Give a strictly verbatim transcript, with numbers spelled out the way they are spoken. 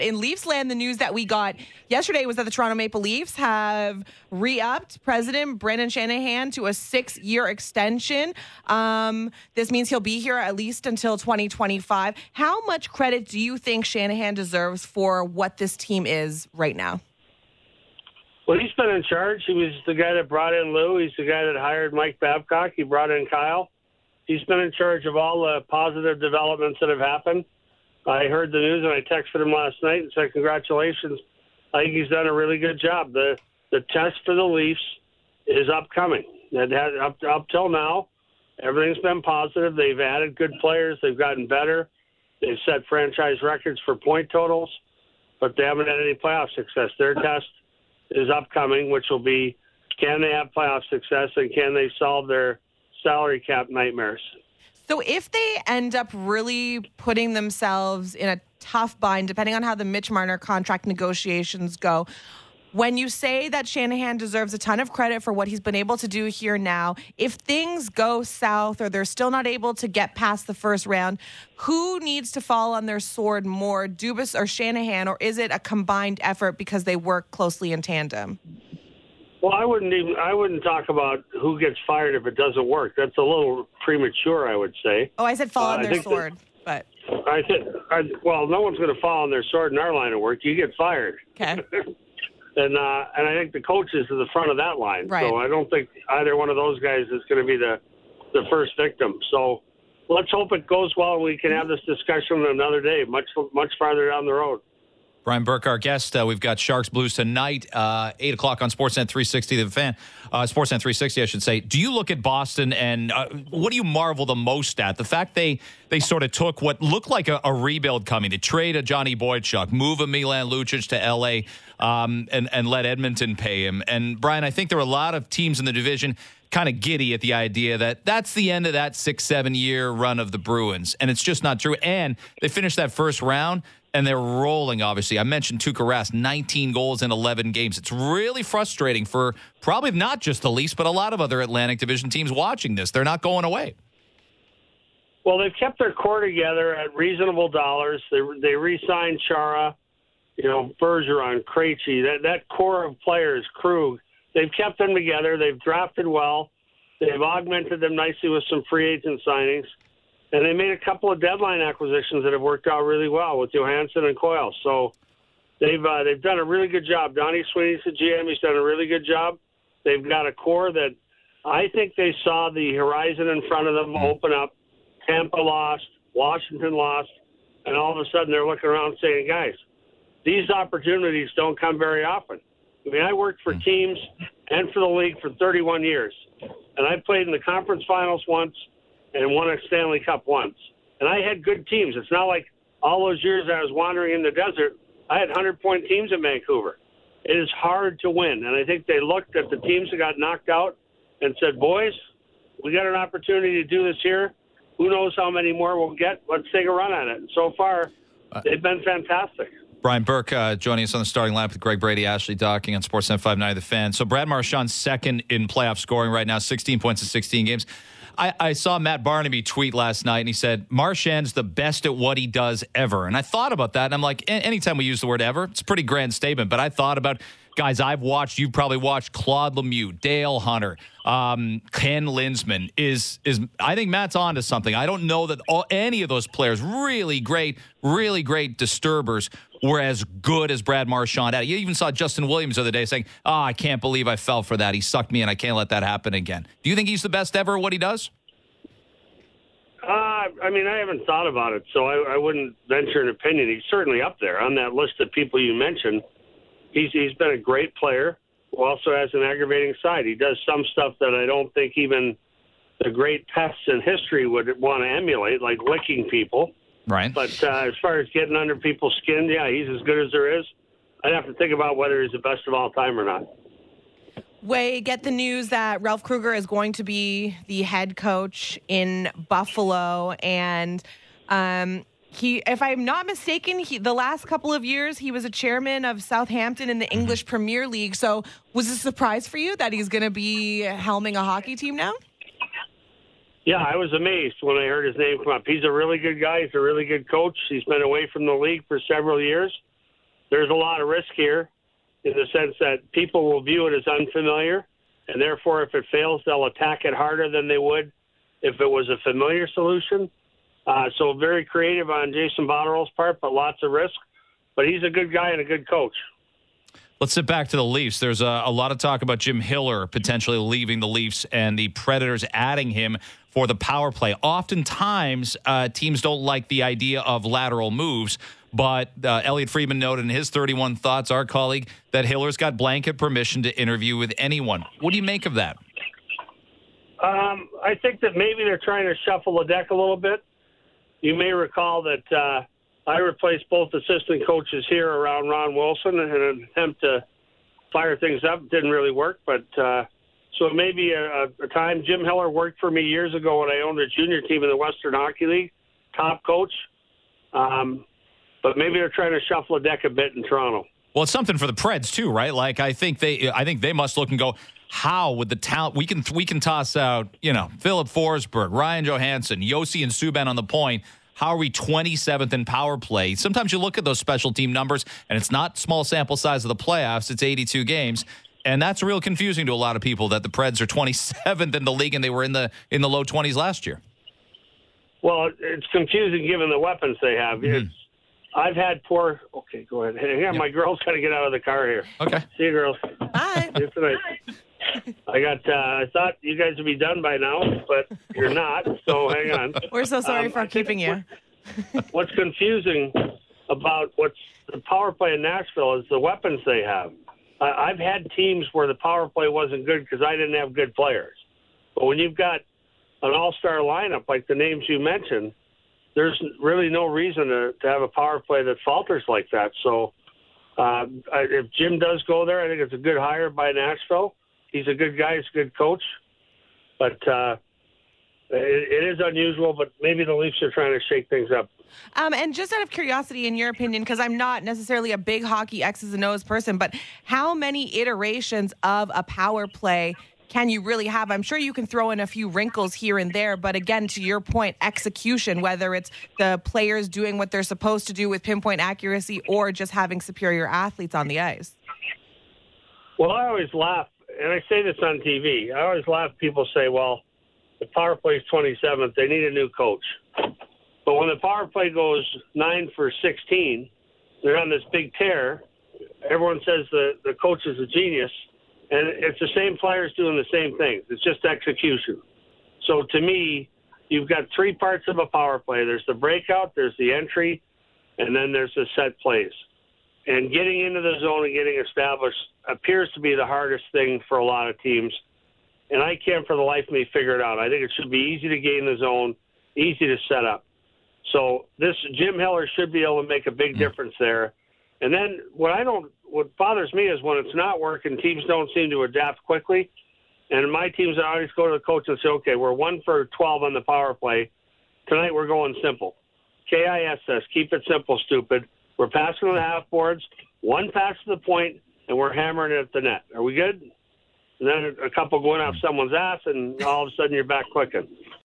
in Leafs land, the news that we got yesterday was that the Toronto Maple Leafs have re-upped President Brendan Shanahan to a six-year extension. Um, this means he'll be here at least until twenty twenty-five. How much credit do you think Shanahan deserves for what this team is right now? Well, he's been in charge. He was the guy that brought in Lou. He's the guy that hired Mike Babcock. He brought in Kyle. He's been in charge of all the positive developments that have happened. I heard the news, and I texted him last night and said, congratulations. I think he's done a really good job. The the test for the Leafs is upcoming. It has, up, up till now, everything's been positive. They've added good players. They've gotten better. They've set franchise records for point totals, but they haven't had any playoff success. Their test is upcoming, which will be, can they have playoff success, and can they solve their salary cap nightmares? So if they end up really putting themselves in a tough bind, depending on how the Mitch Marner contract negotiations go, when you say that Shanahan deserves a ton of credit for what he's been able to do here now, if things go south or they're still not able to get past the first round, who needs to fall on their sword more, Dubas or Shanahan, or is it a combined effort because they work closely in tandem? Well, I wouldn't even I wouldn't talk about who gets fired if it doesn't work. That's a little premature, I would say. Oh, I said fall uh, on their sword, that, but I think I, well, no one's going to fall on their sword in our line of work. You get fired. Okay. and uh, and I think the coaches are the front of that line. Right. So I don't think either one of those guys is going to be the the first victim. So let's hope it goes well and we can have this discussion another day, much much farther down the road. Brian Burke, our guest. Uh, we've got Sharks Blues tonight, uh, eight o'clock on Sportsnet three sixty, The Fan. Uh, Sportsnet three sixty, I should say. Do you look at Boston and uh, what do you marvel the most at? The fact they they sort of took what looked like a, a rebuild coming to trade a Johnny Boychuk, move a Milan Lucic to L A, um, and, and let Edmonton pay him. And, Brian, I think there were a lot of teams in the division kind of giddy at the idea that that's the end of that six, seven-year run of the Bruins. And it's just not true. And they finished that first round, and they're rolling, obviously. I mentioned Tuukka Rask, nineteen goals in eleven games. It's really frustrating for probably not just the Leafs, but a lot of other Atlantic Division teams watching this. They're not going away. Well, they've kept their core together at reasonable dollars. They they re-signed Chara, you know, Bergeron, Krejci, that, that core of players, Krug. They've kept them together. They've drafted well. They've augmented them nicely with some free agent signings. And they made a couple of deadline acquisitions that have worked out really well with Johansson and Coyle. So they've uh, they've done a really good job. Donnie Sweeney's the G M. He's done a really good job. They've got a core that I think they saw the horizon in front of them open up. Tampa lost, Washington lost, and all of a sudden they're looking around saying, guys, these opportunities don't come very often. I mean, I worked for teams and for the league for thirty-one years, and I played in the conference finals once and won a Stanley Cup once. And I had good teams. It's not like all those years I was wandering in the desert, I had hundred-point teams in Vancouver. It is hard to win, and I think they looked at the teams that got knocked out and said, boys, we got an opportunity to do this here. Who knows how many more we'll get? Let's take a run at it. And so far, they've been fantastic. Brian Burke uh, joining us on the starting lineup with Greg Brady, Ashley Docking on Sportsnet five ninety The Fan. So Brad Marchand's second in playoff scoring right now, sixteen points in sixteen games. I, I saw Matt Barnaby tweet last night, and he said, Marchand's the best at what he does ever. And I thought about that, and I'm like, anytime we use the word ever, it's a pretty grand statement. But I thought about guys I've watched. You've probably watched Claude Lemieux, Dale Hunter, um, Ken Linsman. Is is I think Matt's on to something. I don't know that all, any of those players, really great, really great disturbers, were as good as Brad Marchand. You even saw Justin Williams the other day saying, oh, I can't believe I fell for that. He sucked me, and I can't let that happen again. Do you think he's the best ever at what he does? Uh, I mean, I haven't thought about it, so I, I wouldn't venture an opinion. He's certainly up there on that list of people you mentioned. He's He's been a great player who also has an aggravating side. He does some stuff that I don't think even the great pests in history would want to emulate, like licking people. Right. But uh, as far as getting under people's skin, yeah, he's as good as there is. I'd have to think about whether he's the best of all time or not. We get the news that Ralph Krueger is going to be the head coach in Buffalo, and um, he, if I'm not mistaken, he, the last couple of years he was a chairman of Southampton in the English Premier League. So, was it a surprise for you that he's going to be helming a hockey team now? Yeah, I was amazed when I heard his name come up. He's a really good guy. He's a really good coach. He's been away from the league for several years. there's a lot of risk here in the sense that people will view it as unfamiliar, and therefore if it fails, they'll attack it harder than they would if it was a familiar solution. Uh, so very creative on Jason Botterill's part, but lots of risk. But he's a good guy and a good coach. Let's sit back to the Leafs. There's a, a lot of talk about Jim Hiller potentially leaving the Leafs and the Predators adding him for the power play. Oftentimes, uh, teams don't like the idea of lateral moves, but uh, Elliot Friedman noted in his thirty-one Thoughts, our colleague, that Hiller's got blanket permission to interview with anyone. What do you make of that? Um, I think that maybe they're trying to shuffle the deck a little bit. You may recall that uh, I replaced both assistant coaches here around Ron Wilson in an attempt to fire things up. Didn't really work, but uh, so it may be a, a time. Jim Hiller worked for me years ago when I owned a junior team in the Western Hockey League, top coach. Um, but maybe they're trying to shuffle the deck a bit in Toronto. Well, it's something for the Preds too, right? Like I think they, I think they must look and go, how with the talent we can we can toss out, you know, Philip Forsberg, Ryan Johansson, Yossi and Subban on the point. How are we twenty-seventh in power play? Sometimes you look at those special team numbers, and it's not small sample size of the playoffs. It's eighty-two games, and that's real confusing to a lot of people that the Preds are twenty-seventh in the league, and they were in the in the low twenties last year. Well, it's confusing given the weapons they have. Mm-hmm. It's, I've had poor. Okay, go ahead. Hang on, yep. My girl's got to get out of the car here. Okay. See you, girls. Bye. See you tonight. I got. Uh, I thought you guys would be done by now, but you're not. So hang on. We're so sorry um, for keeping you. What's confusing about what's the power play in Nashville is the weapons they have. Uh, I've had teams where the power play wasn't good because I didn't have good players. But when you've got an all-star lineup like the names you mentioned, there's really no reason to, to have a power play that falters like that. So uh, I, if Jim does go there, I think it's a good hire by Nashville. He's a good guy. He's a good coach. But uh, it, it is unusual, but maybe the Leafs are trying to shake things up. Um, and just out of curiosity, in your opinion, because I'm not necessarily a big hockey X's and O's person, but how many iterations of a power play can you really have? I'm sure you can throw in a few wrinkles here and there, but again, to your point, execution, whether it's the players doing what they're supposed to do with pinpoint accuracy or just having superior athletes on the ice. Well, I always laugh, and I say this on T V. I always laugh. People say, well, the power play is twenty-seventh. They need a new coach. But when the power play goes nine for sixteen, they're on this big tear. Everyone says the, the coach is a genius. And it's the same players doing the same things. It's just execution. So to me, you've got three parts of a power play. There's the breakout, there's the entry, and then there's the set plays. And getting into the zone and getting established appears to be the hardest thing for a lot of teams. And I can't for the life of me figure it out. I think it should be easy to get in the zone, easy to set up. So this Jim Hiller should be able to make a big difference there. And then what I don't, what bothers me is when it's not working, teams don't seem to adapt quickly. And my teams, I always go to the coach and say, okay, we're one for twelve on the power play. Tonight we're going simple. K I S S, keep it simple, stupid. We're passing on the half boards, one pass to the point, and we're hammering it at the net. Are we good? And then a couple going off someone's ass, and all of a sudden you're back clicking.